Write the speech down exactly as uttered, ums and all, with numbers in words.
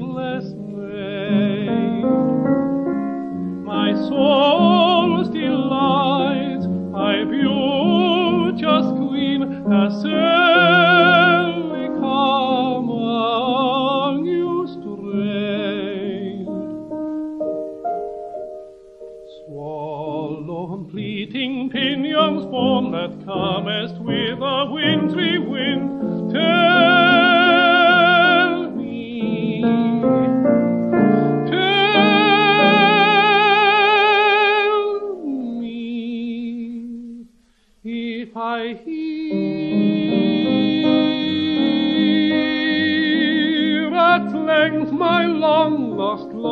heedless strain. My soul's delight, I beauteous queen, has suddenly come among you strayed. Swallow pleating pinions born that comest with a wintry wind, tell me, tell me, if I hear at length my long lost love,